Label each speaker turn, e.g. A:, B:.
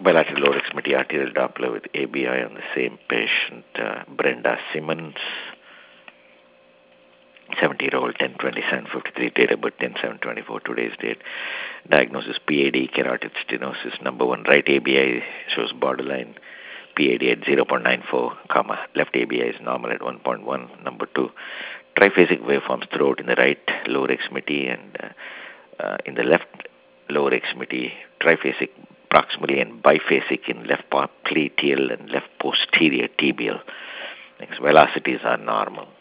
A: bilateral lower extremity arterial Doppler with ABI on the same patient, Brenda Simmons, 70-year-old, 10/27/53, date of birth 10/7/24, today's date. Diagnosis PAD, carotid stenosis. Number 1, right ABI shows borderline. PAD at 0.94, left ABI is normal at 1.1. Number 2, triphasic waveforms throughout in the right lower extremity and in the left lower extremity, triphasic proximally and biphasic in left popliteal and left posterior tibial. Next, velocities are normal.